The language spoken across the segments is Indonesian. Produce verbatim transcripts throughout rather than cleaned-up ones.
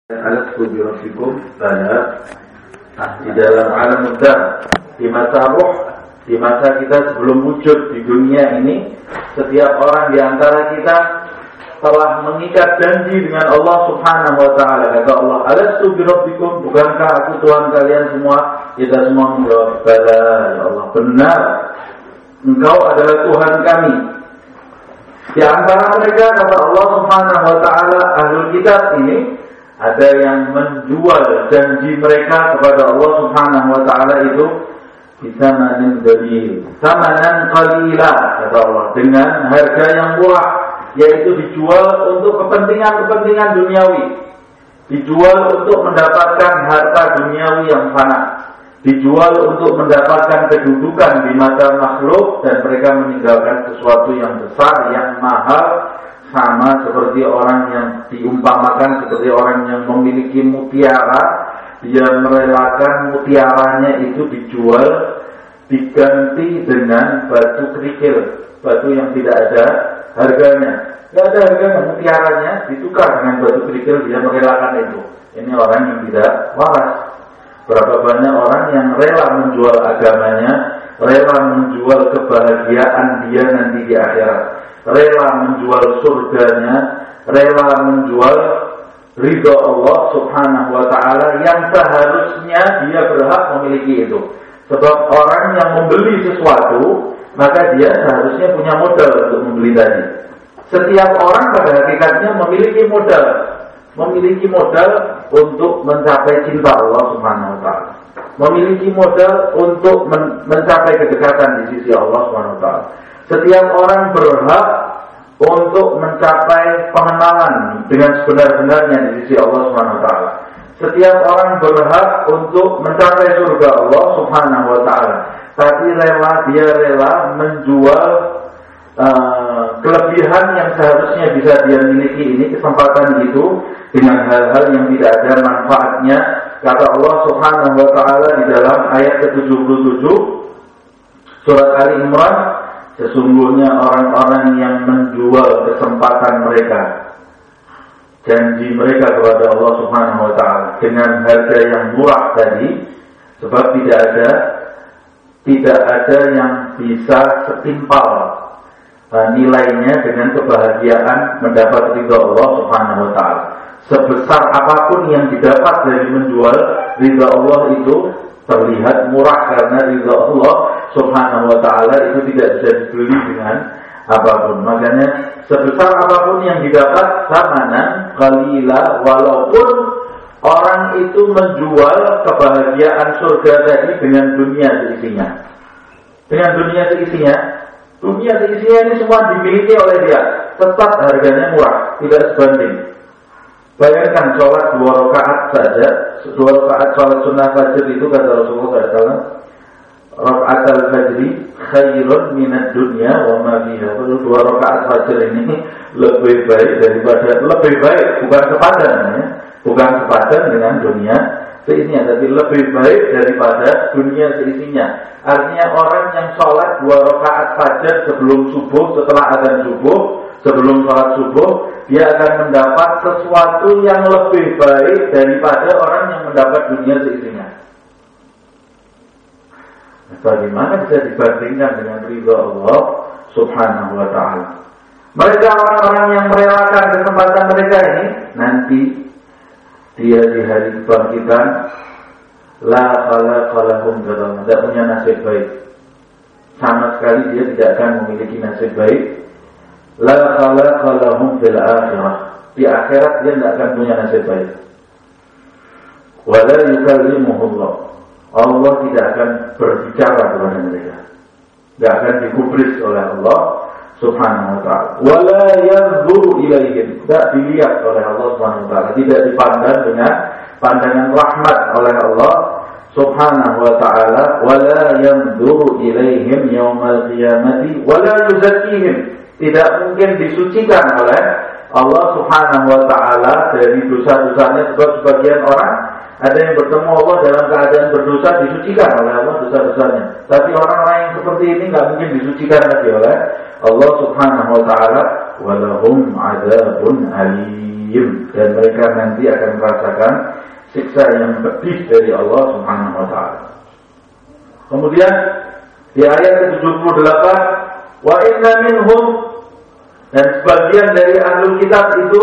Alat kubirafikum pada di dalam alam mudah, di masa roh, di masa kita sebelum wujud di dunia ini, setiap orang di antara kita telah mengikat janji dengan Allah Subhanahu wa taala. Kata Allah, alat kubirafikum, bukankah aku Tuhan kalian semua? Kita semua menjawab, bala ya Allah, benar, Engkau adalah Tuhan kami. Di antara mereka, kata Allah Subhanahu wa taala, ahlul kitab ini ada yang menjual janji mereka kepada Allah Subhanahu wa taala itu bisamanin qalil, samanan qalila, kata Allah, dengan harga yang murah, yaitu dijual untuk kepentingan-kepentingan duniawi, dijual untuk mendapatkan harta duniawi yang fana, dijual untuk mendapatkan kedudukan di mata makhluk, dan mereka meninggalkan sesuatu yang besar, yang mahal, sama seperti orang yang diumpamakan seperti orang yang memiliki mutiara. Dia merelakan mutiaranya itu dijual, diganti dengan batu kerikil, batu yang tidak ada harganya. Tidak ada harganya, mutiaranya ditukar dengan batu kerikil, dia merelakan itu. Ini orang yang tidak waras. Berapa banyak orang yang rela menjual agamanya, rela menjual kebahagiaan dia nanti di akhirat, rela menjual surganya, rela menjual ridha Allah Subhanahu wa ta'ala yang seharusnya dia berhak memiliki itu. Sebab orang yang membeli sesuatu, maka dia seharusnya punya modal untuk membeli tadi. Setiap orang pada hakikatnya memiliki modal, memiliki modal untuk mencapai cinta Allah Subhanahu wa ta'ala, memiliki modal untuk men- mencapai kedekatan di sisi Allah Subhanahu wa ta'ala. Setiap orang berhak untuk mencapai pengenalan dengan sebenar-benarnya di sisi Allah Subhanahu wa taala. Setiap orang berhak untuk mencapai surga Allah Subhanahu wa taala. Tapi rela dia rela menjual uh, kelebihan yang seharusnya bisa dia miliki ini, kesempatan itu, dengan hal-hal yang tidak ada manfaatnya. Kata Allah Subhanahu wa taala di dalam ayat ke tujuh puluh tujuh surat Ali Imran, sesungguhnya orang-orang yang menjual kesempatan mereka, janji mereka kepada Allah Subhanahu wa taala dengan harga yang murah tadi, sebab tidak ada tidak ada yang bisa setimpal uh, nilainya dengan kebahagiaan mendapat ridha Allah Subhanahu wa taala. Sebesar apapun yang didapat dari menjual ridha Allah itu terlihat murah, karena ridha Allah Subhanahu wa ta'ala itu tidak bisa dibeli dengan apapun. Makanya sebesar apapun yang didapat samanan qalila, walaupun orang itu menjual kebahagiaan surga tadi dengan dunia seisinya. Dengan dunia seisinya, dunia seisinya ini semua dimiliki oleh dia, tetap harganya murah, tidak sebanding. Bayangkan sholat dua rakaat saja, dua rakaat sholat sunnah fajr itu kata Rasulullah shallallahu alaihi wasallam, rakaat al-fajri khairun minad dunya wa ma fiha. Dua rakaat fajr ini lebih baik daripada, lebih baik bukan sepadan ya, bukan sepadan dengan dunia seisinya, tapi lebih baik daripada dunia seisinya. Artinya orang yang sholat dua rakaat fajr sebelum subuh, setelah azan subuh, sebelum sholat subuh, dia akan mendapat sesuatu yang lebih baik daripada orang yang mendapat dunia seisinya. Bagaimana bisa dibandingkan dengan ridha Allah Subhanahu wa ta'ala? Mereka orang-orang yang merelakan kesempatan mereka ini, nanti dia di hari kebangkitan la khalaqa lahum, tidak punya nasib baik. Sama sekali dia tidak akan memiliki nasib baik. La khalaqa lahum fil akhirah, di akhirat dia tidak akan punya nasib baik. Wa la yukallimuhullah, Allah tidak akan berbicara kepada mereka, tidak akan digubris oleh Allah Subhanahu wa ta'ala. Wa la yanzuru ilaihim, tidak dilihat oleh Allah Subhanahu wa ta'ala, tidak dipandang dengan pandangan rahmat oleh Allah Subhanahu wa ta'ala. Wa la yanzuru ilaihim yaumal qiyamati wa la yuzakkihim, tidak mungkin disucikan oleh Allah Subhanahu wa ta'ala dari dosa-dosanya. Sebab sebagian orang ada yang bertemu Allah dalam keadaan berdosa, disucikan oleh Allah dosa-dosanya. Tapi orang-orang yang seperti ini nggak mungkin disucikan lagi oleh Allah Subhanahu wa ta'ala. Walahum adzabun alim, alim, dan mereka nanti akan merasakan siksa yang pedih dari Allah Subhanahu wa taala. Kemudian di ayat ke tujuh puluh delapan, wa inna minhum, dan sebagian dari ahlul kitab itu,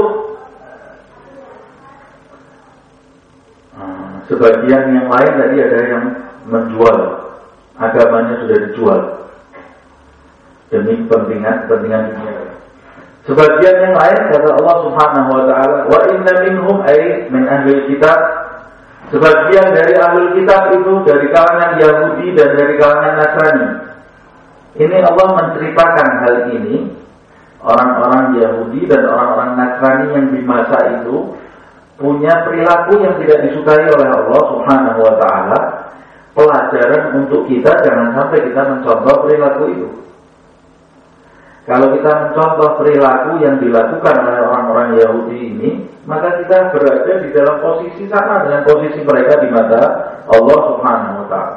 sebagian yang lain tadi ada yang menjual agamanya, sudah dijual demi kepentingan kepentingan dunia. Sebagian yang lain kata Allah Subhanahu wa taala, wa inna minhum ay min ahlil kitab, sebagian dari ahlul kitab itu dari kalangan Yahudi dan dari kalangan Nasrani. Ini Allah menceritakan hal ini, orang-orang Yahudi dan orang-orang Nasrani yang di masa itu punya perilaku yang tidak disukai oleh Allah Subhanahu wa taala. Pelajaran untuk kita, jangan sampai kita mencontoh perilaku itu. Kalau kita mencontoh perilaku yang dilakukan oleh orang-orang Yahudi ini, maka kita berada di dalam posisi sama dengan posisi mereka di mata Allah Subhanahu wa taala.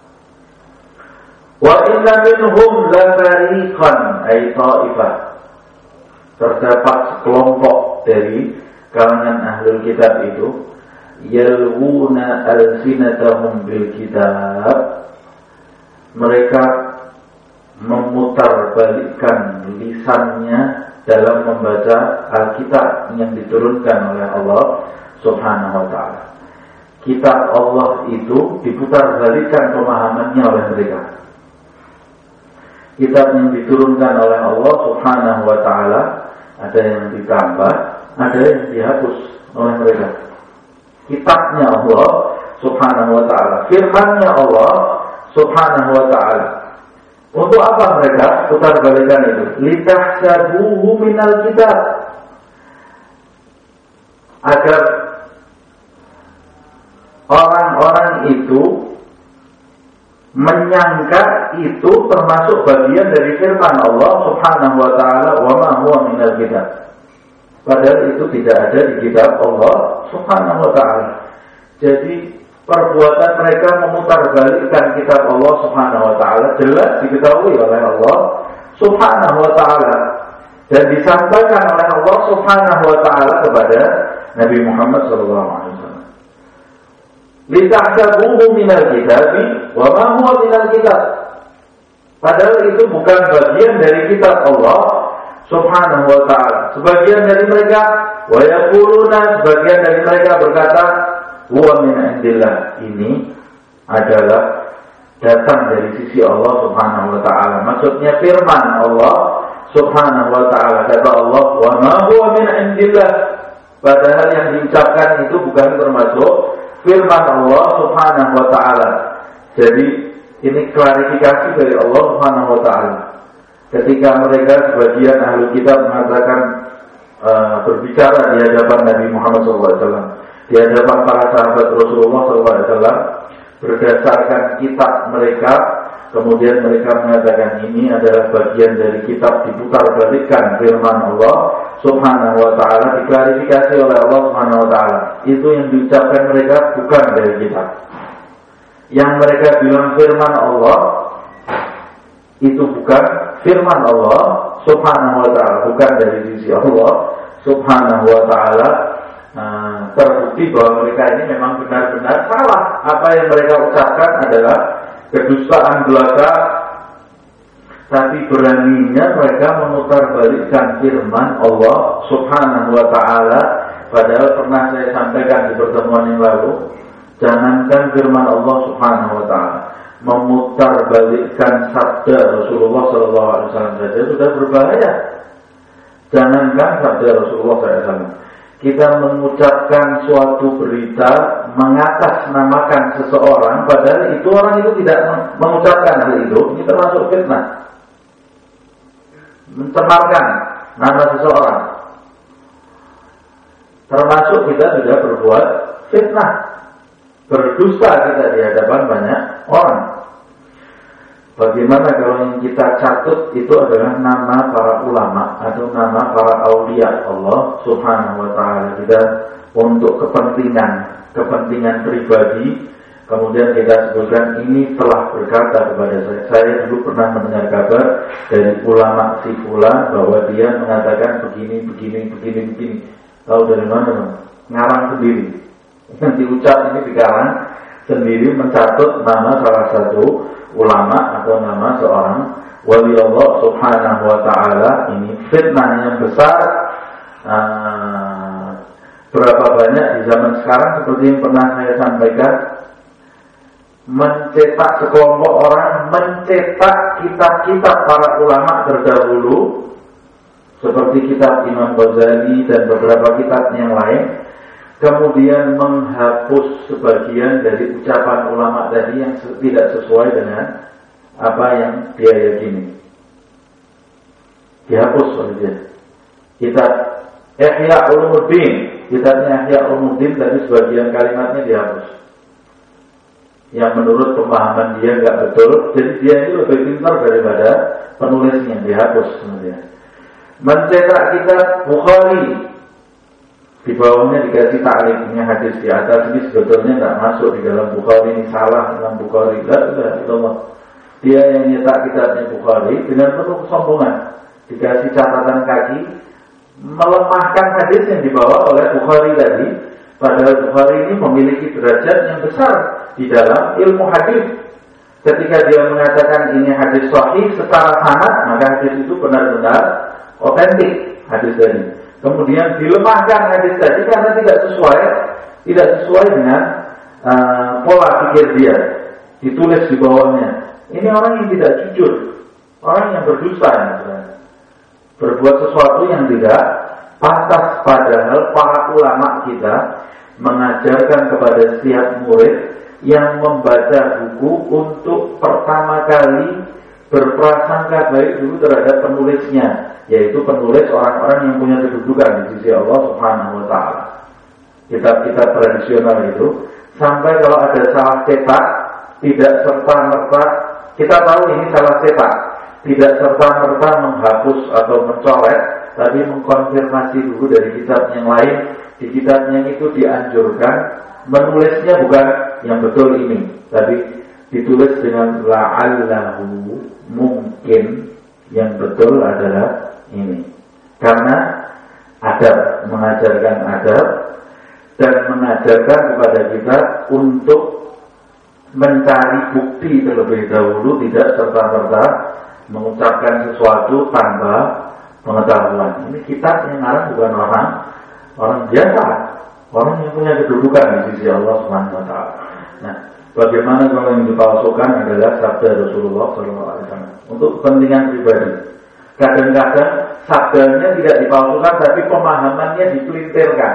Wa inna minhum la fariqan ay ta'ifah, terdapat sekelompok dari kalangan ahlul kitab itu, yalwuna alsinatahum bil kitab, mereka memutarbalikkan lisannya dalam membaca Alkitab yang diturunkan oleh Allah Subhanahu wa taala. Kitab Allah itu diputarbalikkan pemahamannya oleh mereka. Kitab yang diturunkan oleh Allah Subhanahu wa taala ada yang ditambah, ada yang dihapus oleh mereka. Kitabnya Allah Subhanahu wa taala, firman-Nya Allah Subhanahu wa taala. Untuk apa mereka putar balikan itu? Litahsabuhu minal kitab, agar orang-orang itu menyangka itu termasuk bagian dari firman Allah Subhanahu wa taala, wa ma huwa minal kitab. Padahal itu tidak ada di kitab Allah Subhanahu wa taala. Jadi perbuatan mereka memutarbalikkan kitab Allah Subhanahu wa taala jelas diketahui oleh Allah Subhanahu wa taala dan disampaikan oleh Allah Subhanahu wa taala kepada Nabi Muhammad sallallahu alaihi wasallam. Litahsabuhu minal kitabi wa ma huwa minal kitab. Padahal itu bukan bagian dari kitab Allah Subhanahu wa ta'ala. Sebagian dari mereka wa yaquluna, sebagian dari mereka berkata huwa min indillah, ini adalah datang dari sisi Allah Subhanahu wa ta'ala. Maksudnya firman Allah Subhanahu wa ta'ala. Kata Allah, wa ma huwa min indillah, padahal yang diucapkan itu bukan termasuk firman Allah Subhanahu wa ta'ala. Jadi ini klarifikasi dari Allah Subhanahu wa ta'ala. Ketika mereka sebagian ahli kitab mengatakan uh, berbicara di hadapan Nabi Muhammad shallallahu alaihi wasallam, di hadapan para sahabat Rasulullah shallallahu alaihi wasallam, berdasarkan kitab mereka, kemudian mereka mengatakan ini adalah bagian dari kitab diputarbalikkan firman Allah Subhanahu wa ta'ala, diklarifikasi oleh Allah Subhanahu wa ta'ala. Itu yang diucapkan mereka bukan dari kitab. Yang mereka bilang firman Allah itu bukan firman Allah Subhanahu wa ta'ala, bukan dari sisi Allah Subhanahu wa ta'ala. Nah, terbukti bahwa mereka ini memang benar-benar salah. Apa yang mereka ucapkan adalah kedustaan belaka, tapi beraninya mereka memutarbalikkan firman Allah Subhanahu wa ta'ala. Padahal pernah saya sampaikan di pertemuan yang lalu, jangankan firman Allah Subhanahu wa ta'ala, memutarbalikkan sabda Rasulullah shallallahu alaihi wasallam saja sudah berbahaya. Jangankan sabda Rasulullah shallallahu alaihi wasallam, kita mengucapkan suatu berita mengatasnamakan seseorang, padahal itu orang itu tidak mengucapkan hal itu, ini termasuk fitnah, mencemarkan nama seseorang, termasuk kita sudah berbuat fitnah, berdusta kita di hadapan banyak orang. Bagaimana kalau yang kita catut itu adalah nama para ulama atau nama para aulia Allah Subhanahu wa ta'ala, kita untuk kepentingan kepentingan pribadi, kemudian kita sebutkan ini telah berkata kepada saya. Saya dulu pernah mendengar kabar dari ulama si fulan bahwa dia mengatakan begini begini begini begini. Tahu dari mana? Ngarang sendiri. Yang diucap ini dikarang sendiri, mencatut nama salah satu ulama atau nama seorang wali Allah subhanahu wa ta'ala. Ini fitnah yang besar. uh, Berapa banyak di zaman sekarang seperti yang pernah saya sampaikan, mencetak sekelompok orang mencetak kitab-kitab para ulama terdahulu seperti kitab Imam Ghazali dan beberapa kitab yang lain, kemudian menghapus sebagian dari ucapan ulama tadi yang tidak sesuai dengan apa yang dia yakini. Dihapus oleh dia. Kitab Ihya Ulumuddin, kitabnya Ihya Ulumuddin tadi sebagian kalimatnya dihapus, yang menurut pemahaman dia nggak betul. Jadi dia itu lebih pintar daripada penulisnya, dihapus kemudian. Mencetak kitab Bukhari, di bawahnya dikasih ta'liqnya hadis di atas ini sebetulnya nggak masuk di dalam Bukhari, ini salah Imam Bukhari. Lah, Allah. Dia yang nyetak kitabnya Bukhari dengan penuh kesombongan, dikasih catatan kaki, melemahkan hadis yang dibawa oleh Bukhari tadi. Padahal Bukhari ini memiliki derajat yang besar di dalam ilmu hadis. Ketika dia mengatakan ini hadis sahih secara sanad, maka hadis itu benar-benar otentik hadis tadi. Kemudian dilemahkan hadis tadi karena tidak sesuai, tidak sesuai dengan uh, pola pikir dia. Ditulis di bawahnya, ini orang yang tidak jujur, orang yang berdusta, berbuat sesuatu yang tidak pantas. Padahal para ulama kita mengajarkan kepada setiap murid yang membaca buku untuk pertama kali berprasangka baik dulu terhadap penulisnya, yaitu penulis orang-orang yang punya kedudukan di sisi Allah Subhanahu wa ta'ala. Kitab-kitab tradisional itu, sampai kalau ada salah cetak, tidak serta-merta, kita tahu ini salah cetak, tidak serta-merta menghapus atau mencoret, tapi mengkonfirmasi dulu dari kitab yang lain. Di kitabnya itu dianjurkan menulisnya bukan yang betul ini, tapi ditulis dengan la'allahu, mungkin yang betul adalah ini. Karena adab, mengajarkan adab dan mengajarkan kepada kita untuk mencari bukti terlebih dahulu, tidak serta-merta mengucapkan sesuatu tanpa pengetahuan. Ini kitab yang ngarang bukan orang orang biasa, orang yang punya kedudukan di sisi Allah Subhanahu wa ta'ala. Nah, bagaimana kalau yang dipalsukan adalah sabda Rasulullah shallallahu alaihi wasallam untuk kepentingan pribadi. Kadang-kadang sabdanya tidak dipalsukan, tapi pemahamannya dipelintirkan.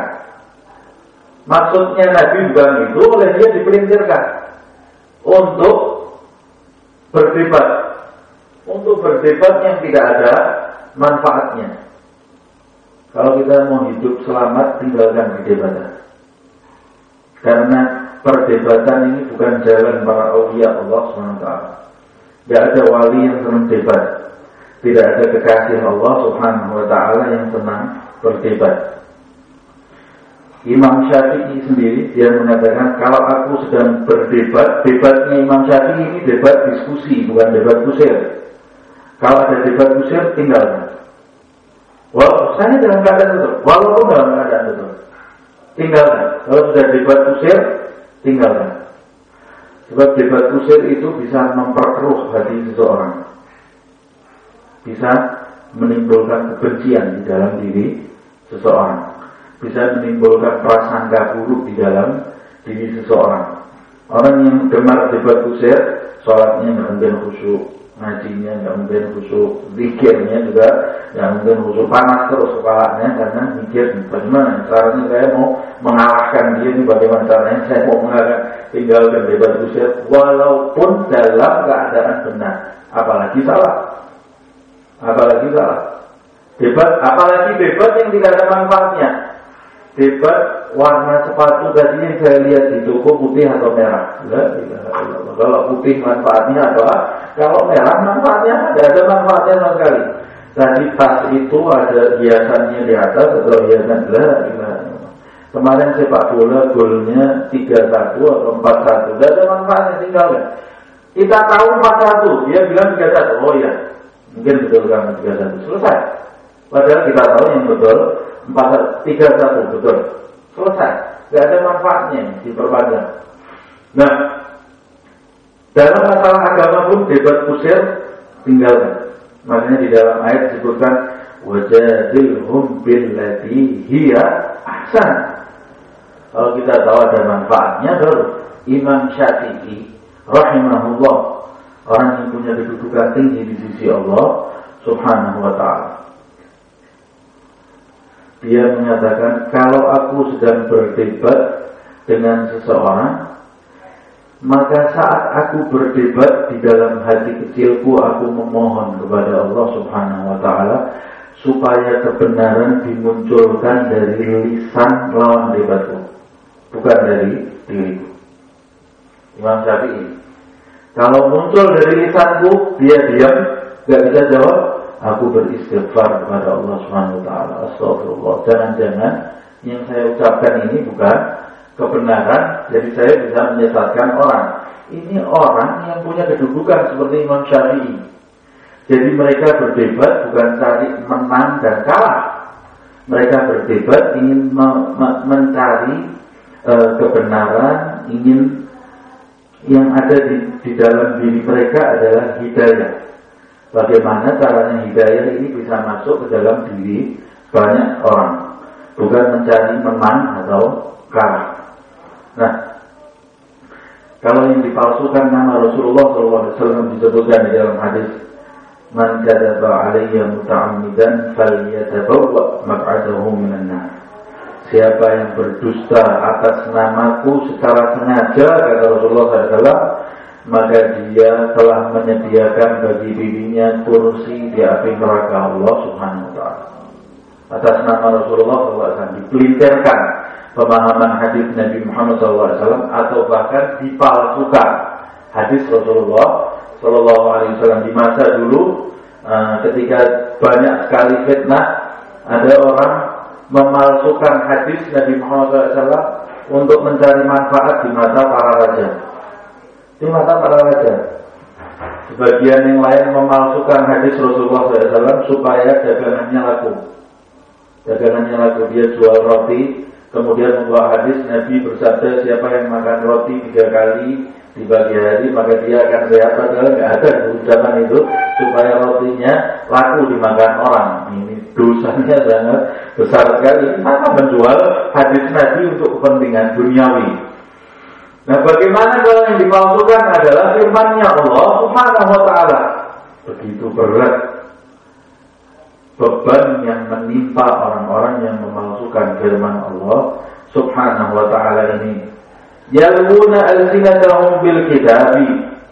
Maksudnya Nabi bukan itu, oleh dia dipelintirkan untuk berdebat, untuk berdebat yang tidak ada manfaatnya. Kalau kita mau hidup selamat, tinggalkan perdebatan. Karena perdebatan ini bukan jalan para awliya Allah subhanahu wa taala. Tidak ada wali yang senang debat. Tidak ada kekasih Allah subhanahu wa ta'ala yang senang berdebat. Imam Syafi'i sendiri, dia mengatakan, kalau aku sedang berdebat, debatnya Imam Syafi'i ini debat diskusi, bukan debat kusir. Kalau ada debat kusir, tinggalkan. Walau saya dalam keadaan betul, walaupun dalam keadaan betul, tinggalkan. Kalau sudah debat kusir, tinggalkan. Sebab debat kusir itu bisa memperkeruh hati seseorang, bisa menimbulkan kebencian di dalam diri seseorang, bisa menimbulkan prasangka buruk di dalam diri seseorang. Orang yang gemar debat kusir, sholatnya nggak mungkin khusyuk, ngajinya nggak mungkin khusyuk, zikirnya juga nggak mungkin khusyuk, panas terus kepalanya karena mikir bagaimana caranya saya mau mengalahkan dia, ini bagaimana caranya saya mau mengalahkan. Tinggalkan debat kusir walaupun dalam keadaan benar, apalagi salah. Apalagi salah debat, apalagi debat yang tidak ada manfaatnya. Debat warna sepatu tadi yang saya lihat di toko putih atau merah. Kalau putih manfaatnya apa? Kalau merah manfaatnya tidak ada manfaatnya sama sekali. Tadi tas itu ada hiasannya di atas atau hiasan lah. Kemarin sepak bola golnya tiga satu atau empat satu, tidak ada manfaatnya, tinggalkan. Kita tahu empat satu, dia bilang tiga satu. Oh iya, mungkin betul kan tiga satu, selesai. Padahal kita tahu yang betul empat tiga satu betul. Selesai. Gak ada manfaatnya diperpanjang. Nah, dalam masalah agama pun debat kusir tinggalkan. Makanya di dalam ayat disebutkan wajadilhum billati hiya ahsan. Kalau kita tahu ada manfaatnya, baru Imam Syafi'i rahimahullah, orang yang punya kedudukan tinggi di sisi Allah Subhanahu wa ta'ala, dia menyatakan, kalau aku sedang berdebat dengan seseorang, maka saat aku berdebat di dalam hati kecilku, aku memohon kepada Allah Subhanahu wa ta'ala supaya kebenaran dimunculkan dari lisan lawan debatku, bukan dari diriku. Imam Syafi'i, kalau muncul dari lisanku, dia diam, gak bisa jawab, aku beristighfar kepada Allah Subhanahu wa ta'ala. Astagfirullah. Jangan-jangan yang saya ucapkan ini bukan kebenaran, jadi saya bisa menyesatkan orang. Ini orang yang punya kedudukan seperti Imam Syafi'i. Jadi mereka berdebat bukan cari menang dan kalah. Mereka berdebat ingin me- me- mencari e, kebenaran, ingin yang ada di, di dalam diri mereka adalah hidayah. Bagaimana caranya hidayah ini bisa masuk ke dalam diri banyak orang, bukan mencari menang atau kalah. Nah, kalau yang dipalsukan nama Rasulullah shallallahu alaihi wasallam disebutkan di dalam hadis, man kadzaba alayya muta'ammidan falyatabawwa maq'adahu minan nar. Siapa yang berdusta atas namaku secara sengaja, kata Rasulullah shallallahu alaihi wasallam, maka dia telah menyediakan bagi dirinya kursi di api neraka Allah Subhanahu wa ta'ala. Atas nama Rasulullah shallallahu alaihi wasallam dipelintirkan pemahaman hadis Nabi Muhammad shallallahu alaihi wasallam, atau bahkan dipalsukan hadis Rasulullah shallallahu alaihi wasallam. Di masa dulu uh, ketika banyak sekali fitnah, ada orang memalsukan hadis Nabi Muhammad shallallahu alaihi wasallam untuk mencari manfaat di mata para raja. Di mata para raja. Sebagian yang lain memalsukan hadis Rasulullah shallallahu alaihi wasallam supaya dagangannya laku. Dagangannya laku, dia jual roti, kemudian membawa hadis Nabi bersabda, siapa yang makan roti tiga kali di pagi hari maka dia akan sehat. Padahal nggak ada ucapan itu supaya rotinya laku dimakan orang. Ini dosanya sangat besar sekali. Maka menjual hadis Nabi untuk kepentingan duniawi. Nah, bagaimana kalau yang dipalsukan adalah firman-Nya Allah Subhanahu wa ta'ala? Begitu berat beban yang menimpa orang-orang yang memalsukan firman Allah Subhanahu wa ta'ala ini. Yalwuna alsinatahum bil kitabi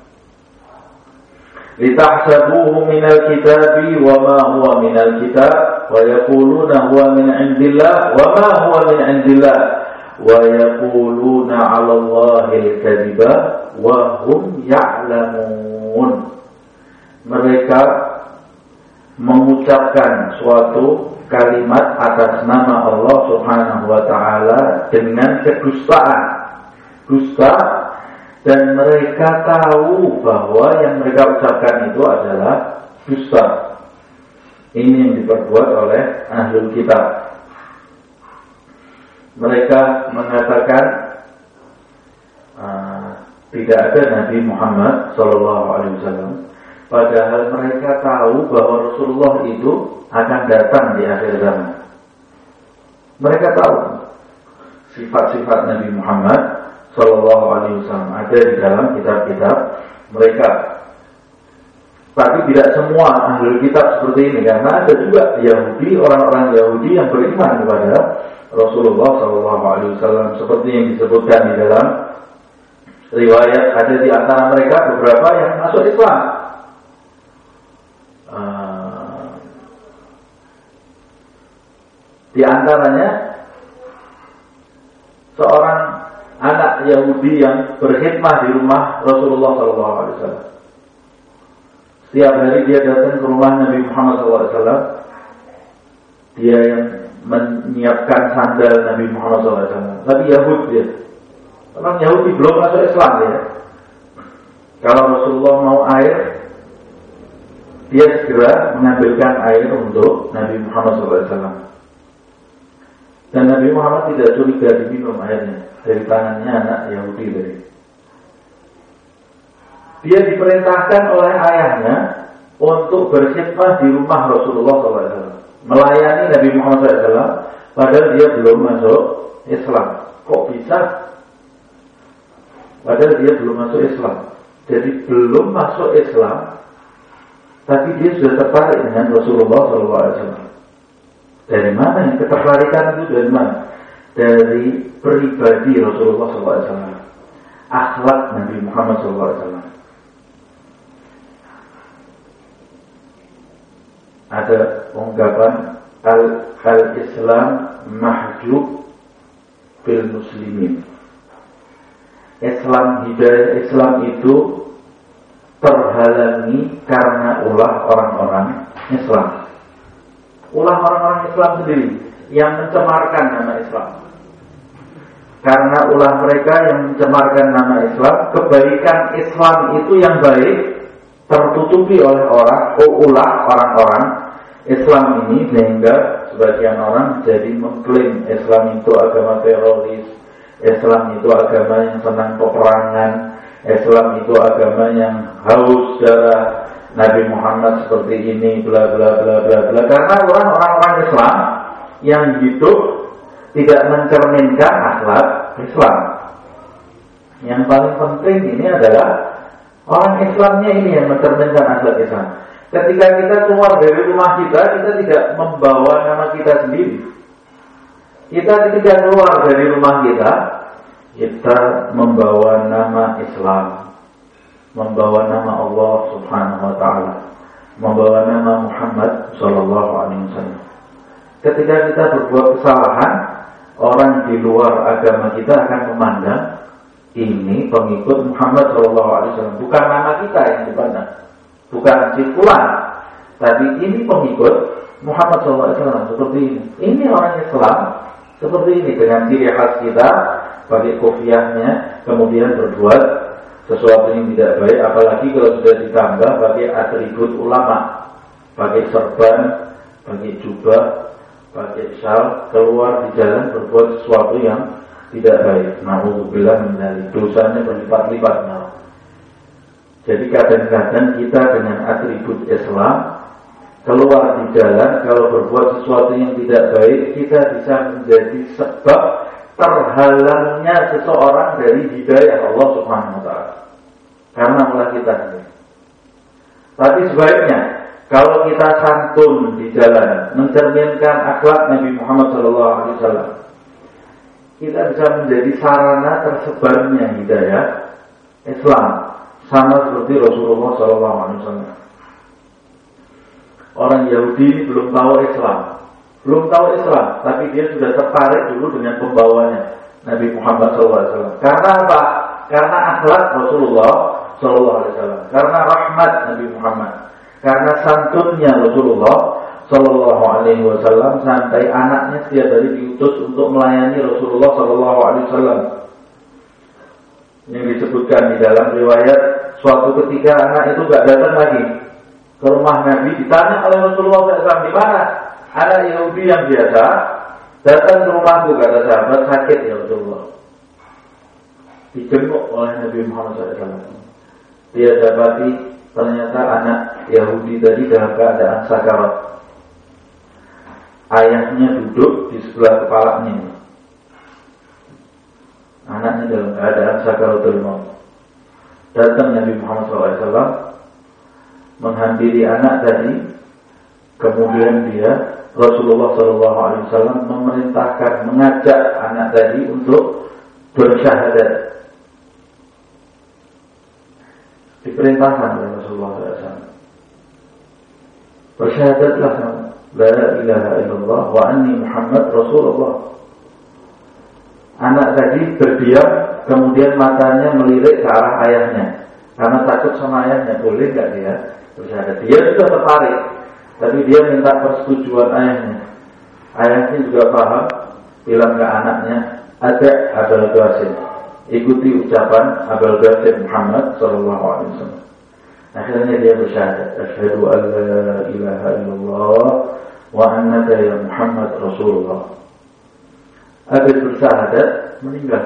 litahsabuhu minal kitabi wa ma huwa minal kitab wa yaquluna huwa min indillah wa ma huwa min indillah wa yaquluna 'ala Allahil kadhiba wa hum ya'lamun. Mereka mengucapkan suatu kalimat atas nama Allah Subhanahu wa ta'ala dengan kedustaan, dusta, dan mereka tahu bahwa yang mereka ucapkan itu adalah dusta. Ini yang diperbuat oleh ahlul kitab. Mereka mengatakan uh, tidak ada Nabi Muhammad Sallallahu Alaihi Wasallam, padahal mereka tahu bahwa Rasulullah itu akan datang di akhir zaman. Mereka tahu sifat-sifat Nabi Muhammad Sallallahu Alaihi Wasallam ada di dalam kitab-kitab mereka. Tapi tidak semua ahli kitab seperti ini, karena ada juga Yahudi, orang-orang Yahudi yang beriman kepada Rasulullah Sallallahu Alaihi Wasallam, seperti yang disebutkan di dalam riwayat. Ada di antara mereka beberapa yang masuk Islam. Uh, di antaranya seorang anak Yahudi yang berkhidmah di rumah Rasulullah Sallallahu Alaihi Wasallam. Setiap hari dia datang ke rumah Nabi Muhammad Sallallahu Alaihi Wasallam. Dia yang menyiapkan sandal Nabi Muhammad Sallallahu Alaihi Wasallam. Tapi Yahudi dia, orang Yahudi belum masuk Islam dia. Kalau Rasulullah mau air, dia segera mengambilkan air untuk Nabi Muhammad Sallallahu Alaihi Wasallam. Dan Nabi Muhammad tidak curiga diminum airnya dari tangannya anak Yahudi tadi. Dia diperintahkan oleh ayahnya untuk berkhidmah di rumah Rasulullah shallallahu alaihi wasallam, melayani Nabi Muhammad shallallahu alaihi wasallam, padahal dia belum masuk Islam. Kok bisa? Padahal dia belum masuk Islam. Jadi belum masuk Islam, tapi dia sudah tertarik dengan Rasulullah shallallahu alaihi wasallam. Dari mana yang ketertarikan itu? Dari mana? Dari pribadi Rasulullah shallallahu alaihi wasallam, akhlak Nabi Muhammad shallallahu alaihi wasallam. Ada ungkapan al-Islam mahjub fil muslimin. Islam hidayah Islam itu terhalangi karena ulah orang-orang Islam. Ulah orang-orang Islam sendiri yang mencemarkan nama Islam. Karena ulah mereka yang mencemarkan nama Islam, kebaikan Islam itu yang baik tertutupi oleh orang, oh, ulah orang-orang Islam ini, sehingga sebagian orang jadi mengklaim Islam itu agama teroris, Islam itu agama yang senang peperangan, Islam itu agama yang haus darah Nabi Muhammad seperti ini, bla bla bla bla bla. Karena orang-orang Islam yang hidup tidak mencerminkan akhlak Islam. Yang paling penting ini adalah orang Islamnya ini yang mencerminkan akhlak Islam. Ketika kita keluar dari rumah kita, kita tidak membawa nama kita sendiri. Kita ketika keluar dari rumah kita, kita membawa nama Islam, membawa nama Allah Subhanahu wa taala, membawa nama Muhammad sallallahu alaihi wasallam. Ketika kita berbuat kesalahan, orang di luar agama kita akan memandang ini pengikut Muhammad sallallahu alaihi wasallam, bukan nama kita yang dipandang, bukan si fulan, tapi ini pengikut Muhammad sallallahu alaihi wasallam seperti ini. Ini orang Islam seperti ini, dengan ciri khas kita, pakai kopiahnya, kemudian berbuat sesuatu yang tidak baik, apalagi kalau sudah ditambah pakai atribut ulama, pakai serban, pakai jubah, pakai syal, keluar di jalan berbuat sesuatu yang tidak baik. Na'udzubillah min dzalik, dosanya berlipat-lipat. Nah, jadi kadang-kadang kita dengan atribut Islam keluar di jalan, kalau berbuat sesuatu yang tidak baik, kita bisa menjadi sebab terhalangnya seseorang dari hidayah Allah Subhanahu wa taala karena ulah kita sendiri. Tapi sebaliknya, kalau kita santun di jalan, mencerminkan akhlak Nabi Muhammad sallallahu alaihi wasallam, kita bisa menjadi sarana tersebarnya hidayah Islam, sama seperti Rasulullah sallallahu alaihi wasallam. Orang Yahudi ini belum tahu Islam, belum tahu Islam, tapi dia sudah tertarik dulu dengan pembawanya Nabi Muhammad sallallahu alaihi wasallam. Karena apa? Karena akhlak Rasulullah sallallahu alaihi wasallam, karena rahmat Nabi Muhammad, karena santunnya Rasulullah sallallahu alaihi wasallam, sampai anaknya setiap hari diutus untuk melayani Rasulullah sallallahu alaihi wasallam. Yang disebutkan di dalam riwayat, suatu ketika anak itu gak datang lagi ke rumah Nabi, ditanya oleh Rasulullah sallallahu alaihi wasallam, di mana anak Yahudi yang biasa datang ke rumahku, kata sahabat, sakit ya Rasulullah. Dijenguk oleh Nabi Muhammad sallallahu alaihi wasallam. Dia dapati ternyata anak Yahudi tadi dalam keadaan sakarat. Ayahnya duduk di sebelah kepalanya. Anaknya dalam keadaan sakaratul maut. Datang Nabi Muhammad sallallahu alaihi wasallam menghampiri anak tadi. Kemudian dia, Rasulullah sallallahu alaihi wasallam, memerintahkan, mengajak anak tadi untuk bersyahadat. Diperintahkan oleh Rasulullah sallallahu alaihi wasallam, bersyahadatlah la ilaha illallah wa anni Muhammad Rasulullah. Anak tadi berdiam, kemudian matanya melirik ke arah ayahnya karena takut sama ayahnya. Boleh enggak dia bersyahadat? Dia sudah tertarik, tapi dia minta persetujuan ayahnya. Ayahnya juga paham, bilang ke anaknya, ada Abul Qasim, ikuti ucapan Abul Qasim Muhammad sallallahu alaihi wasallam. Akhirnya dia bersyahadat, asyhadu an la ilaha illallah wa annaka ya Muhammad Rasulullah. habis bersyahadat meninggal.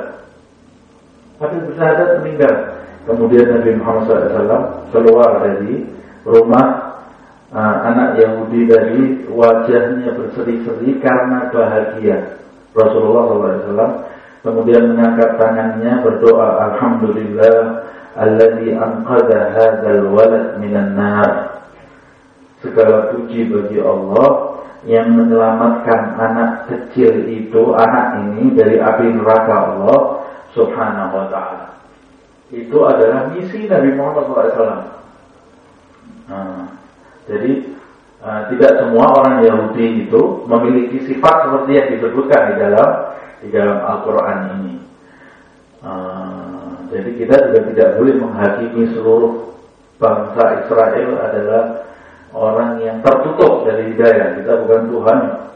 Habis bersyahadat meninggal. Kemudian Nabi Muhammad shallallahu alaihi wasallam keluar dari rumah uh, anak Yahudi tadi, wajahnya berseri-seri karena bahagia. Rasulullah shallallahu alaihi wasallam kemudian mengangkat tangannya berdoa, Alhamdulillah alladzi anqadha hadzal walad minan nar. Segala puji bagi Allah yang menyelamatkan anak kecil itu, anak ini dari api neraka Allah Subhanahu wa ta'ala. Itu adalah misi Nabi Muhammad shallallahu alaihi wasallam. Nah, jadi uh, tidak semua orang Yahudi itu memiliki sifat seperti yang disebutkan di dalam di dalam Al-Quran ini. Uh, jadi kita juga tidak boleh menghakimi seluruh bangsa Israel adalah orang yang tertutup dari hidayah. Kita bukan Tuhan.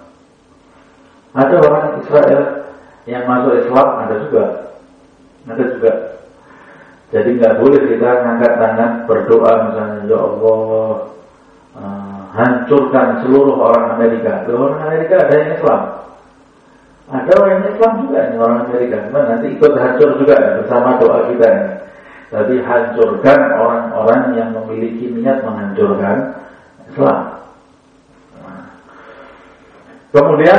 Ada orang Israel yang masuk Islam, ada juga, ada juga. Jadi nggak boleh kita ngangkat tangan berdoa misalnya, ya Allah uh, hancurkan seluruh orang Amerika. Orang Amerika ada yang Islam, ada orang Islam juga ini orang Amerika. Cuma nanti ikut hancur juga ya, bersama doa kita ini. Tapi hancurkan orang-orang yang memiliki niat menghancurkan Islam. Nah. Kemudian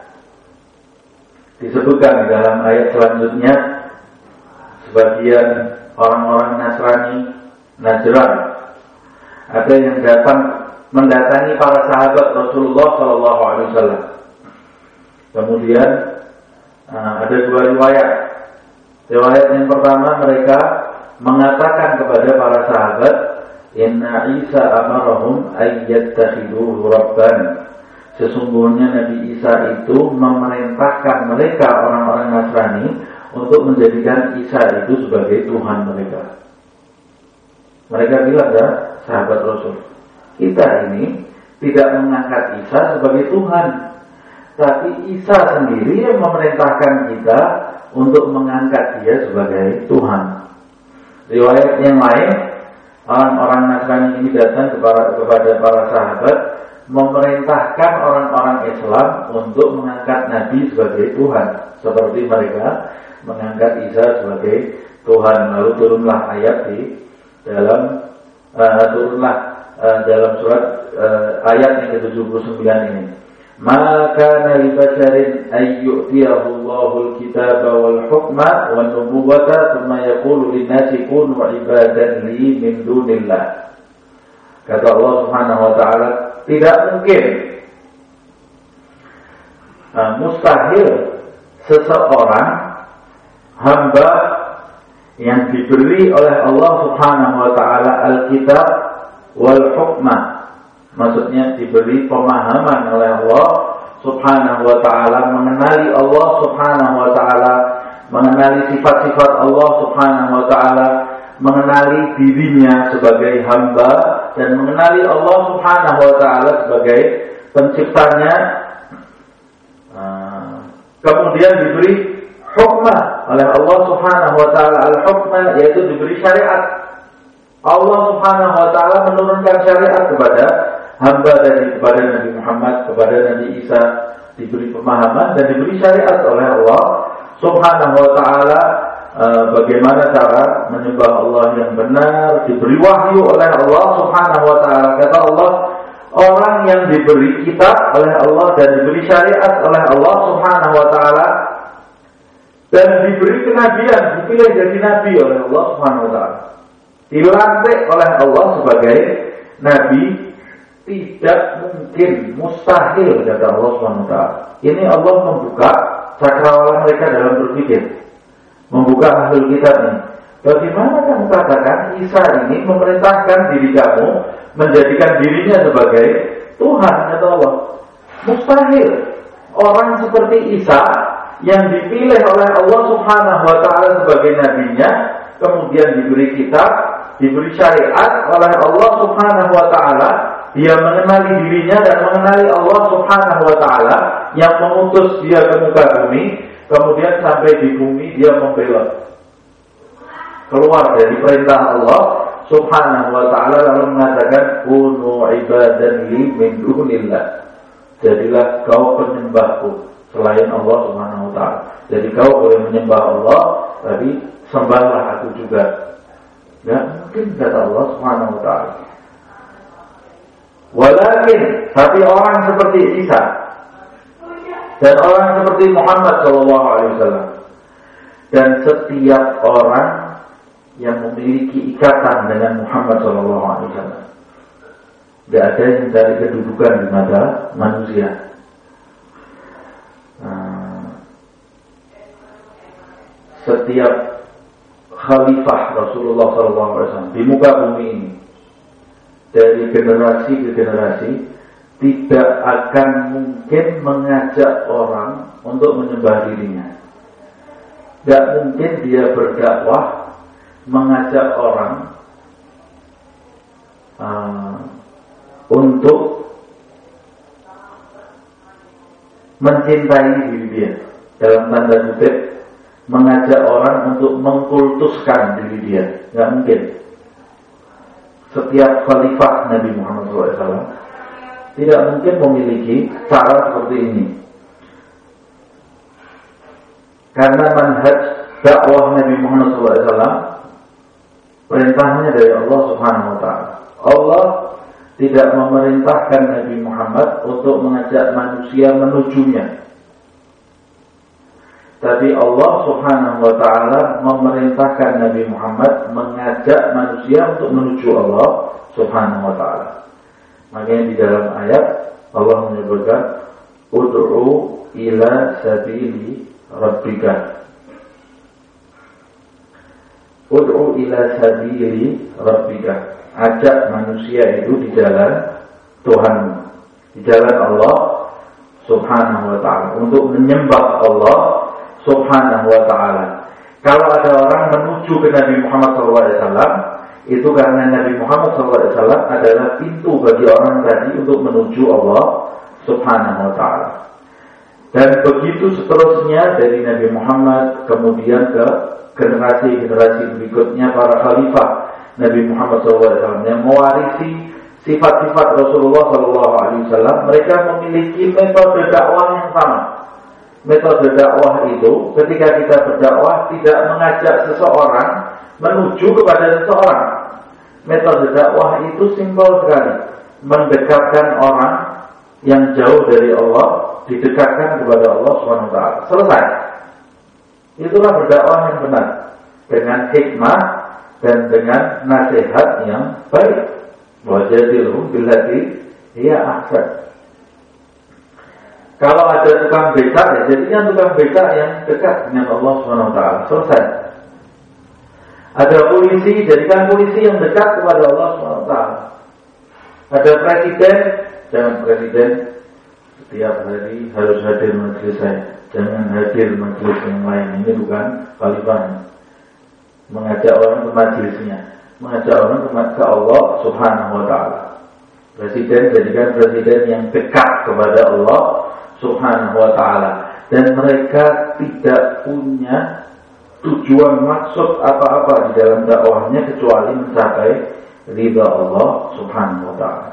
disebutkan di dalam ayat selanjutnya, sebagian orang-orang Nasrani, Najran, ada yang datang mendatangi para sahabat Rasulullah Shallallahu Alaihi Wasallam. Kemudian ada dua riwayat. Riwayat yang pertama, mereka mengatakan kepada para sahabat, Inna Isa amarahum ayyattakhiduhu rabban. Sesungguhnya Nabi Isa itu memerintahkan mereka orang-orang Nasrani untuk menjadikan Isa itu sebagai Tuhan mereka. Mereka bilang, ya sahabat Rasul, kita ini tidak mengangkat Isa sebagai Tuhan, tapi Isa sendiri yang memerintahkan kita untuk mengangkat dia sebagai Tuhan. Riwayat yang lain, orang-orang Nasrani ini datang kepada, kepada para sahabat, memerintahkan orang-orang Islam untuk mengangkat Nabi sebagai Tuhan, seperti mereka mengangkat Isa sebagai Tuhan. Lalu turunlah ayat di dalam uh, turunlah uh, dalam surat uh, ayat yang ke tujuh puluh sembilan ini. Maka nabi basharin ayyutiyahu Allahul kitaba wal hukma wan nubuwata thumma yaqulu lin-nasi kunu ibadan li min dunillah. Kata Allah Subhanahu wa taala, tidak mungkin, uh, mustahil seseorang hamba yang diberi oleh Allah Subhanahu wa taala Alkitab wal hukmah, maksudnya diberi pemahaman oleh Allah Subhanahu wa taala, mengenali Allah Subhanahu wa taala, mengenali sifat-sifat Allah Subhanahu wa taala, mengenali dirinya sebagai hamba dan mengenali Allah Subhanahu wa taala sebagai penciptanya, kemudian diberi hukmah oleh Allah Subhanahu wa taala. Al-hukmah yaitu diberi syariat. Allah Subhanahu wa taala menurunkan syariat kepada hamba dari kepada Nabi Muhammad, kepada Nabi Isa, diberi pemahaman dan diberi syariat oleh Allah Subhanahu wa taala, e, bagaimana cara menyembah Allah yang benar, diberi wahyu oleh Allah Subhanahu wa taala. Kata Allah, orang yang diberi kitab oleh Allah dan diberi syariat oleh Allah Subhanahu wa taala dan diberi kenabian, dipilih jadi nabi oleh Allah Subhanahu wa taala, dilantik oleh Allah sebagai nabi, tidak mungkin, mustahil, kata Allah Subhanahu wa taala. Ini Allah membuka cakrawala mereka dalam berpikir, membuka ahlul kitab ini. Bagaimana kamu katakan Isa ini memerintahkan diri kamu menjadikan dirinya sebagai Tuhan, kata Allah. Mustahil. Orang seperti Isa yang dipilih oleh Allah Subhanahu wa taala sebagai nabinya, kemudian diberi kitab, diberi syariat oleh Allah Subhanahu wa taala, dia mengenali dirinya dan mengenali Allah Subhanahu wa taala yang mengutus dia ke muka bumi, kemudian sampai di bumi dia membelot, keluar dari perintah Allah Subhanahu wa taala, lalu mengatakan kunu ibadan li min dunillah, jadilah kau penyembahku selain Allah Subhanahu wa ta'ala. Jadi kau boleh menyembah Allah, tapi sembahlah aku juga. Ya, mungkin kata Allah Subhanahu wa ta'ala. Walakin, tapi orang seperti Isa dan orang seperti Muhammad sallallahu alaihi wasallam dan setiap orang yang memiliki ikatan dengan Muhammad sallallahu alaihi wasallam, tidak ada yang dari kedudukan di mata manusia. Nah, setiap khalifah Rasulullah sallallahu alaihi wasallam di muka bumi ini, dari generasi ke generasi, tidak akan mungkin mengajak orang untuk menyembah dirinya. Tidak mungkin dia berdakwah mengajak orang uh, untuk mencintai diri dia, dalam tanda kutip mengajak orang untuk mengkultuskan diri dia. Tidak mungkin. Setiap khalifah Nabi Muhammad shallallahu alaihi wasallam tidak mungkin memiliki cara seperti ini, karena manhaj dakwah Nabi Muhammad shallallahu alaihi wasallam perintahnya dari Allah Subhanahu wa ta'ala. Allah tidak memerintahkan Nabi Muhammad untuk mengajak manusia menujunya, tapi Allah Subhanahu wa ta'ala memerintahkan Nabi Muhammad mengajak manusia untuk menuju Allah Subhanahu wa ta'ala. Makanya di dalam ayat Allah menyebutkan ud'u ila sabili rabbika. Ud'u ila sabili rabbika. Ajak manusia itu di jalan Tuhanmu, di jalan Allah Subhanahu wa ta'ala, untuk menyembah Allah Subhanahu wa ta'ala. Kalau ada orang menuju ke Nabi Muhammad shallallahu alaihi wasallam, itu karena Nabi Muhammad shallallahu alaihi wasallam adalah pintu bagi orang tadi untuk menuju Allah Subhanahu wa ta'ala. Dan begitu seterusnya dari Nabi Muhammad kemudian ke generasi-generasi berikutnya, para khalifah Nabi Muhammad shallallahu alaihi wasallam yang mewarisi sifat-sifat Rasulullah shallallahu alaihi wasallam, mereka memiliki metode dakwah yang sama. Metode dakwah itu, ketika kita berdakwah, tidak mengajak seseorang menuju kepada seseorang. Metode dakwah itu simpel sekali, mendekatkan orang yang jauh dari Allah, didekatkan kepada Allah subhanahu wa taala. Selesai. Itulah berdakwah yang benar, dengan hikmah dan dengan nasihat yang baik. Wajadilhum billati hiya ahsan. Kalau ada tukang becak, ya jadinya tukang becak yang dekat dengan Allah subhanahu wa taala. Selesai. Ada polisi, jadikan polisi yang dekat kepada Allah subhanahu wa taala. Ada presiden, jangan presiden setiap hari harus hadir majelis saya. Jangan hadir majelis yang lain. Ini bukan khalifahnya. Mengajak orang ke majelisnya, mengajak orang ke Allah subhanahu wa ta'ala. Presiden jadikan presiden yang dekat kepada Allah subhanahu wa ta'ala. Dan mereka tidak punya tujuan maksud apa-apa di dalam dakwahnya kecuali mencapai ridha Allah subhanahu wa ta'ala.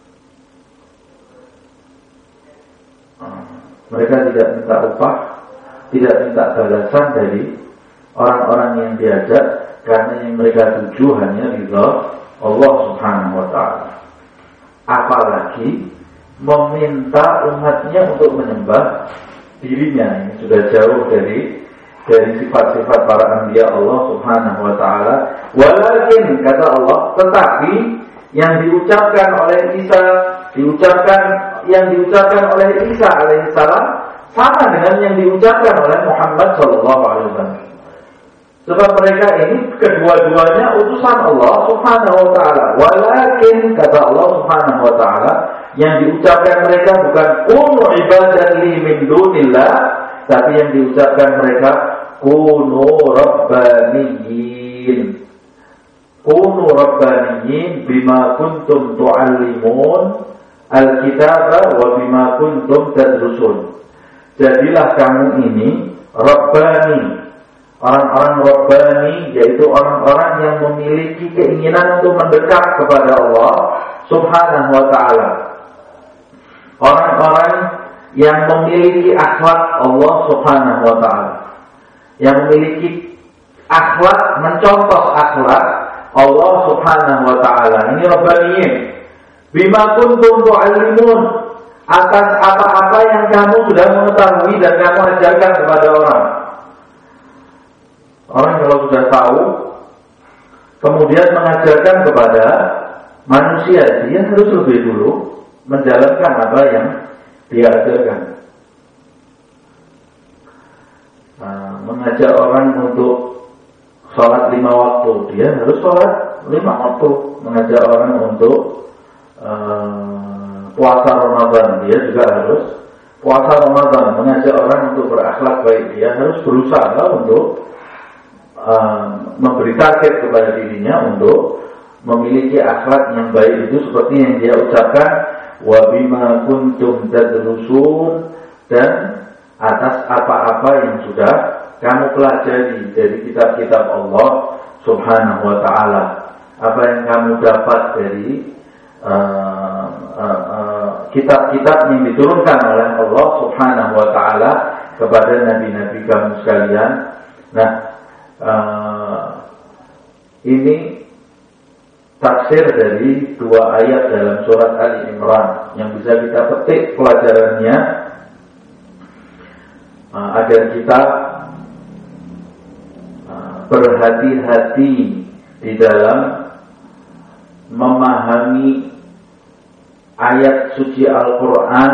Mereka tidak minta upah, tidak minta balasan dari orang-orang yang diajak, karena yang mereka tuju hanya ridha Allah subhanahu wa ta'ala. Apalagi meminta umatnya untuk menyembah dirinya, ini sudah jauh dari dari sifat-sifat para anbiya Allah subhanahu wa ta'ala. Walakin, kata Allah, tetapi yang diucapkan oleh Isa, diucapkan yang diucapkan oleh Isa alaihissalam sama dengan yang diucapkan oleh Muhammad sallallahu alaihi wasallam. Sebab mereka ini kedua-duanya utusan Allah subhanahu wa ta'ala. Walakin, kata Allah subhanahu wa ta'ala, yang diucapkan mereka bukan kunu ibadan li min dunillah, tapi yang diucapkan mereka kunu rabbaniyin. Kunu rabbaniyin bima kuntum tu'allimun al-kitaba wa bima kuntum tadrusun. Jadilah kamu ini rabbani, orang-orang rabbani, yaitu orang-orang yang memiliki keinginan untuk mendekat kepada Allah subhanahu wa ta'ala. Orang-orang yang memiliki akhlak Allah Subhanahu wa ta'ala, yang memiliki akhlak, mencontoh akhlak Allah Subhanahu wa ta'ala. Ini Rabbaniyin. Bima kuntum tu'allimun, atas apa-apa yang kamu sudah mengetahui dan kamu ajarkan kepada orang. Orang kalau sudah tahu kemudian mengajarkan kepada manusia, dia harus lebih dulu menjalankan apa yang dia ajarkan. Nah, mengajak orang untuk sholat lima waktu, dia harus sholat lima waktu. Mengajak orang untuk uh, puasa Ramadan, dia juga harus puasa Ramadan. Mengajak orang untuk berakhlak baik, dia harus berusaha untuk uh, memberi target kepada dirinya untuk memiliki akhlak yang baik itu seperti yang dia ucapkan, wa bima kuntum tadrusun, dan atas apa-apa yang sudah kamu pelajari dari kitab-kitab Allah Subhanahu wa ta'ala. Apa yang kamu dapat dari uh, uh, uh, kitab-kitab yang diturunkan oleh Allah Subhanahu wa ta'ala kepada nabi-nabi kamu sekalian. Nah, uh, ini tafsir dari dua ayat dalam surat Ali Imran yang bisa kita petik pelajarannya uh, agar kita uh, berhati-hati di dalam memahami ayat suci Al-Quran,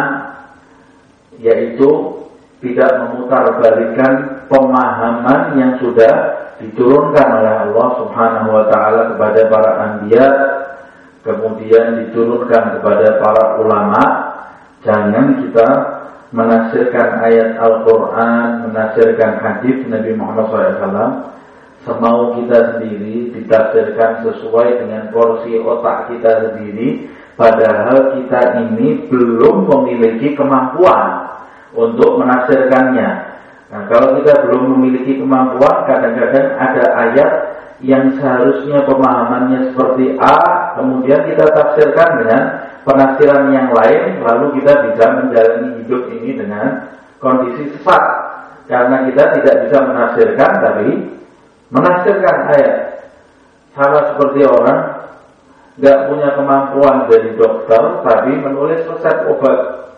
yaitu tidak memutarbalikkan pemahaman yang sudah diturunkan oleh Allah Subhanahu wa ta'ala kepada para anbiya, kemudian diturunkan kepada para ulama. Jangan kita menafsirkan ayat Al-Quran, menafsirkan hadis Nabi Muhammad shallallahu alaihi wasallam semau kita sendiri, ditafsirkan sesuai dengan porsi otak kita sendiri, padahal kita ini belum memiliki kemampuan untuk menafsirkannya. Nah, kalau kita belum memiliki kemampuan, kadang-kadang ada ayat yang seharusnya pemahamannya seperti A, kemudian kita tafsirkan dengan penafsiran yang lain, lalu kita bisa menjalani hidup ini dengan kondisi sesat, karena kita tidak bisa menafsirkan, tapi menafsirkan ayat. Sama seperti orang gak punya kemampuan jadi dokter, tapi menulis resep obat,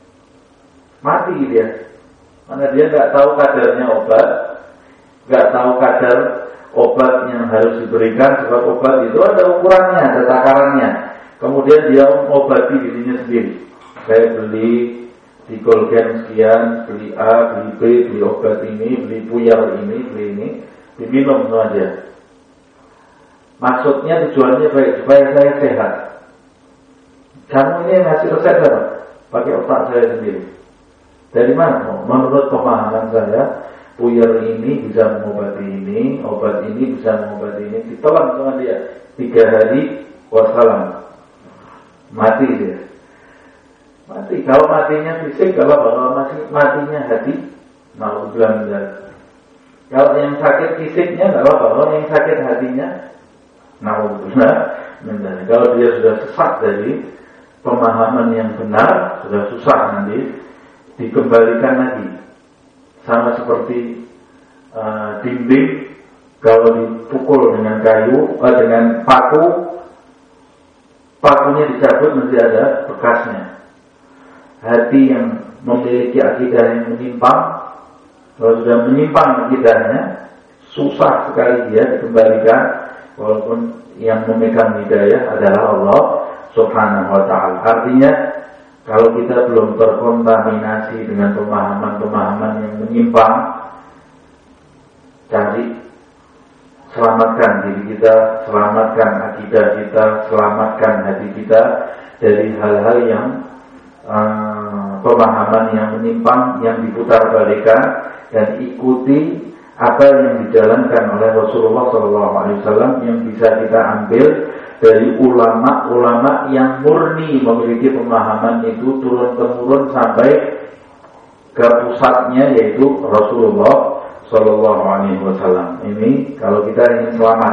mati dia. Karena dia nggak tahu kadarnya obat, nggak tahu kadar obat yang harus diberikan, sebab obat itu ada ukurannya, ada takarannya. Kemudian dia mengobati dirinya sendiri. Saya beli di Golgen sekian, beli A, beli B, beli obat ini, beli puyal ini, beli ini, diminum itu aja. Maksudnya tujuannya baik, supaya saya sehat. Kamu ini ngasih resep apa? Pakai otak saya sendiri. Dari mana? Menurut pemahaman saya, puyel ini bisa mengobati ini, obat ini bisa mengobati ini. Ditelan sama dia tiga hari, wassalam, mati dia. Mati. Kalau matinya fisik, kalau kalau masih matinya hati, mau bilang bilang. Kalau yang sakit fisiknya, kalau kalau yang sakit hatinya, mau bilang. Kalau dia sudah sesat dari pemahaman yang benar, sudah susah nanti dikembalikan lagi. Sama seperti uh, dinding, kalau dipukul dengan kayu, uh, dengan paku, pakunya dicabut nanti ada bekasnya. Hati yang memiliki akidah yang menyimpang, kalau sudah menyimpang akidahnya, susah sekali dia dikembalikan, walaupun yang memegang hidayah adalah Allah Subhanahu wa ta'ala. Artinya, kalau kita belum terkontaminasi dengan pemahaman-pemahaman yang menyimpang, cari, selamatkan diri kita, selamatkan akidah kita, selamatkan hati kita dari hal-hal yang uh, pemahaman yang menyimpang, yang diputar-balikan, dan ikuti apa yang dijalankan oleh Rasulullah shallallahu alaihi wasallam yang bisa kita ambil dari ulama-ulama yang murni memiliki pemahaman itu turun-temurun sampai ke pusatnya, yaitu Rasulullah Shallallahu Alaihi Wasallam. Ini kalau kita ingin selamat,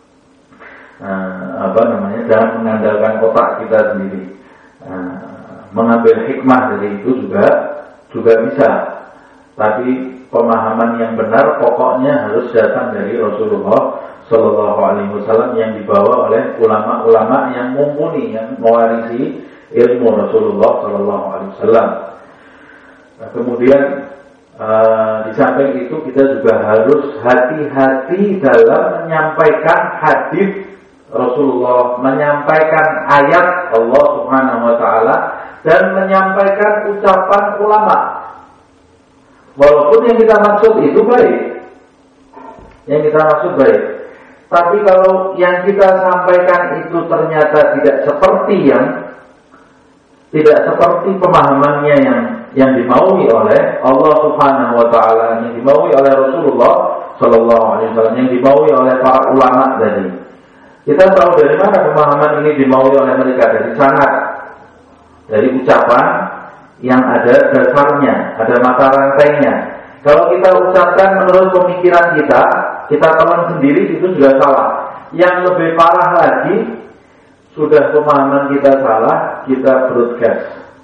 nah, apa namanya, jangan mengandalkan otak kita sendiri. Nah, mengambil hikmah dari itu juga juga bisa. Tapi pemahaman yang benar pokoknya harus datang dari Rasulullah Shallallahu Alaihi Wasallam yang dibawa oleh ulama-ulama yang mumpuni, yang mewarisi ilmu Rasulullah Shallallahu Alaihi Wasallam. Nah, kemudian uh, di samping itu kita juga harus hati-hati dalam menyampaikan hadis Rasulullah, menyampaikan ayat Allah Subhanahu Wa Taala dan menyampaikan ucapan ulama. Walaupun yang kita maksud itu baik, yang kita maksud baik, tapi kalau yang kita sampaikan itu ternyata tidak seperti yang tidak seperti pemahamannya yang yang dimaui oleh Allah Subhanahu Wa Taala, yang dimaui oleh Rasulullah Sallallahu Alaihi Wasallam, yang dimaui oleh para ulama tadi. Kita tahu dari mana pemahaman ini dimaui oleh mereka, dari sanad, dari ucapan yang ada dasarnya, ada mata rantainya. Kalau kita ucapkan menurut pemikiran kita, kita telan sendiri, itu sudah salah. Yang lebih parah lagi, sudah pemahaman kita salah, kita broadcast.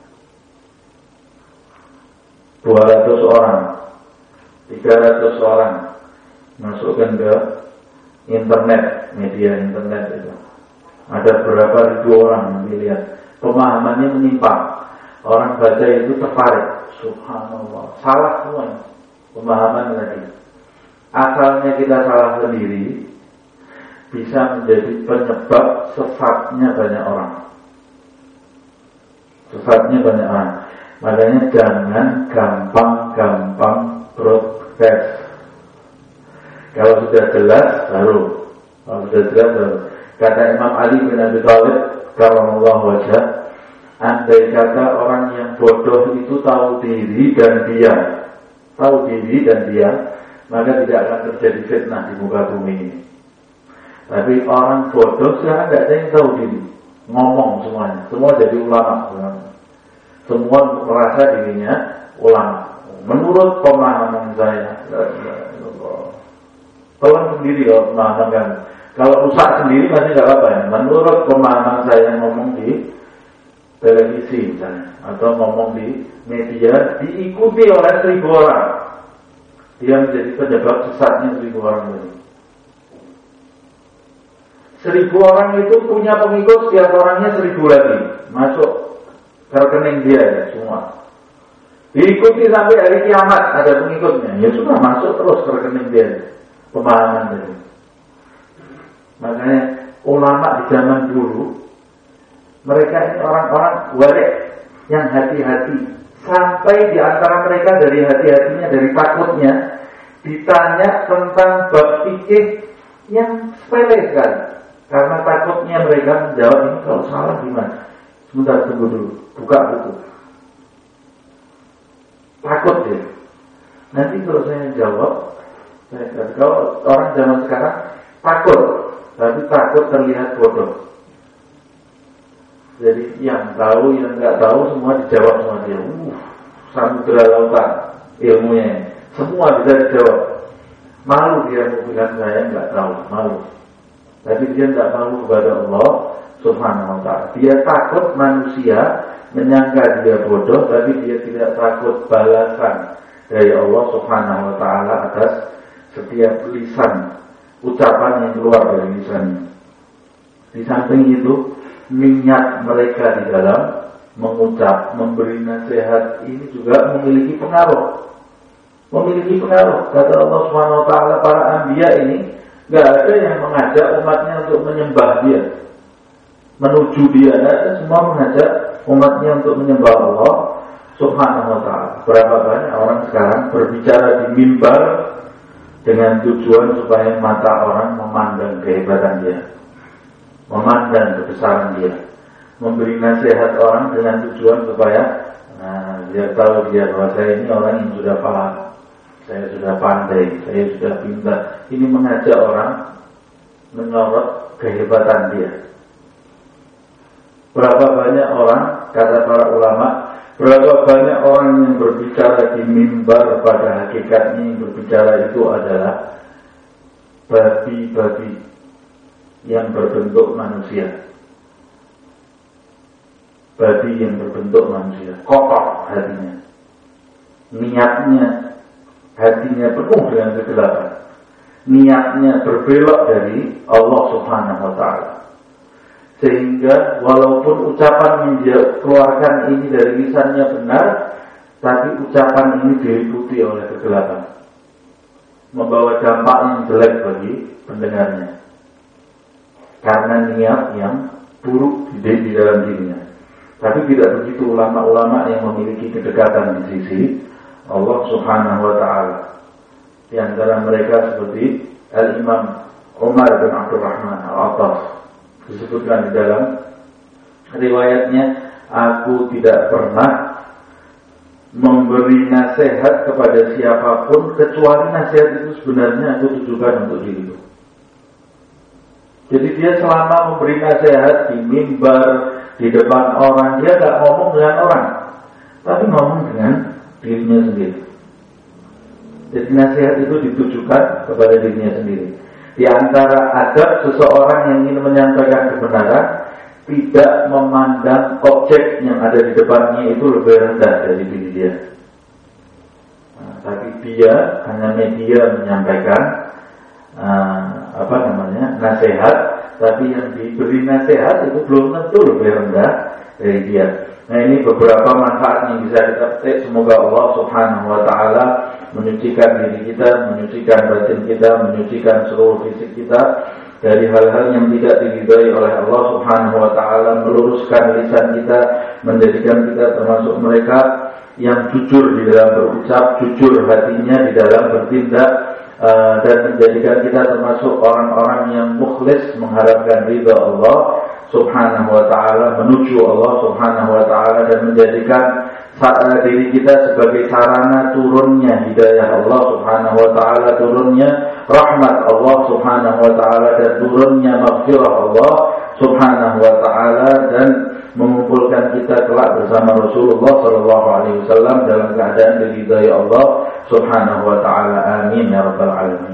dua ratus orang, tiga ratus orang masukkan ke internet, media internet itu. Ada berapa ribu orang yang dilihat. Pemahamannya menyimpang. Orang baca itu tertarik. Subhanallah. Salah semua pemahaman tadi. Asalnya kita salah sendiri, bisa menjadi penyebab sesatnya banyak orang. Sesatnya banyak orang. Makanya jangan gampang-gampang broadcast. Kalau sudah jelas baru. Kalau sudah jelas baru. Kata Imam Ali bin Abi Thalib karramallahu wajhah, andai kata orang yang bodoh itu tahu diri dan diam, tahu diri dan diam, maka tidak akan terjadi fitnah di muka bumi ini. Tapi orang bodoh sekarang tidak ada yang tahu diri, ngomong semuanya, semua jadi ulama, semua merasa dirinya ulama. Menurut pemahaman saya, tolong sendiri kalau pemahaman, kalau rusak sendiri masih tidak apa ya. Menurut pemahaman saya ngomong di televisi misalnya, atau ngomong di media, diikuti oleh seribu orang, dia menjadi penyebab sesatnya seribu orang ini. Seribu orang itu punya pengikut, setiap orangnya seribu lagi masuk ke rekening dia ya, semua. Diikuti sampai hari kiamat ada pengikutnya, ya sudah masuk terus ke rekening dia. Pemahaman tadi. Makanya ulama di zaman dulu, mereka ini orang-orang wali yang hati-hati. Sampai di antara mereka dari hati-hatinya, dari takutnya, ditanya tentang bab fikih yang sepele sekali. Karena takutnya mereka menjawab, ini kalau salah gimana? Sebentar, tunggu dulu, buka buku. Takut dia. Nanti kalau saya jawab, saya, kalau orang zaman sekarang takut, tapi takut terlihat bodoh. Jadi yang tahu, yang nggak tahu semua dijawab sama dia. Uh, samudra lautan ilmunya, semua bisa dijawab. Malu dia bilang saya nggak tahu, malu. Tapi dia nggak malu kepada Allah Subhanahu Wa Taala. Dia takut manusia menyangka dia bodoh, tapi dia tidak takut balasan dari Allah Subhanahu Wa Taala atas setiap lisan, ucapan yang keluar dari lisannya. Di samping itu, minyak mereka di dalam mengucap, memberi nasihat ini juga memiliki pengaruh. Memiliki pengaruh. Kata Allah Subhanahu Wa Taala, para anbiya ini nggak ada yang mengajak umatnya untuk menyembah dia, menuju dia. Semua mengajak umatnya untuk menyembah Allah Subhanahu Wa Taala. Berapa banyak orang sekarang berbicara di mimbar dengan tujuan supaya mata orang memandang kehebatan dia, memandang kebesaran dia, memberi nasihat orang dengan tujuan supaya nah, dia tahu dia bahwa saya ini orang yang sudah paham, saya sudah pandai, saya sudah pintar. Ini mengajak orang menyorot kehebatan dia. Berapa banyak orang, kata para ulama, berapa banyak orang yang berbicara di mimbar, pada hakikatnya yang berbicara itu adalah babi-babi yang berbentuk manusia. babi yang berbentuk manusia, kotor hatinya, niatnya, hatinya penuh dengan kegelapan, niatnya berbelok dari Allah Subhanahu wa Ta'ala, sehingga walaupun ucapan yang dia keluarkan ini dari lisannya benar, tapi ucapan ini diliputi oleh kegelapan, membawa dampak yang jelek bagi pendengarnya karena niat yang buruk di, di dalam dirinya. Tapi tidak begitu ulama-ulama yang memiliki kedekatan di sisi Allah Subhanahu wa Ta'ala. Di antara mereka seperti Al-Imam Umar bin Abdurrahman Al-Attas, disebutkan di dalam riwayatnya, aku tidak pernah memberi nasihat kepada siapapun kecuali nasihat itu sebenarnya aku tujukan untuk diriku. Jadi dia selama memberi nasihat di mimbar, di depan orang, dia tidak ngomong dengan orang, tapi ngomong dengan dirinya sendiri. Jadi nasihat itu ditujukan kepada dirinya sendiri. Di antara adab seseorang yang ingin menyampaikan kebenaran, tidak memandang objek yang ada di depannya itu lebih rendah dari diri dia. Nah, tapi dia hanya media menyampaikan uh, apa namanya nasihat, tapi yang diberi nasihat itu belum tentu lebih rendah dari dia. Nah, ini beberapa manfaat yang bisa kita petik. Semoga Allah Subhanahu wa Ta'ala menyucikan diri kita, menyucikan batin kita, menyucikan seluruh fisik kita dari hal-hal yang tidak diridhai oleh Allah Subhanahu wa Ta'ala, meluruskan lisan kita, menjadikan kita termasuk mereka yang jujur di dalam berucap, jujur hatinya di dalam bertindak, uh, dan menjadikan kita termasuk orang-orang yang mukhlis mengharapkan ridha Allah Subhanahu wa Ta'ala, menuju Allah Subhanahu wa Ta'ala, dan menjadikan diri kita sebagai sarana turunnya hidayah Allah Subhanahu wa Ta'ala, turunnya rahmat Allah Subhanahu wa Ta'ala, dan turunnya maghfirah Allah Subhanahu wa Ta'ala, dan mengumpulkan kita kelak bersama Rasulullah sallallahu alaihi wasallam dalam keadaan diridhai Allah Subhanahu wa Ta'ala. Amin ya rabbal alamin.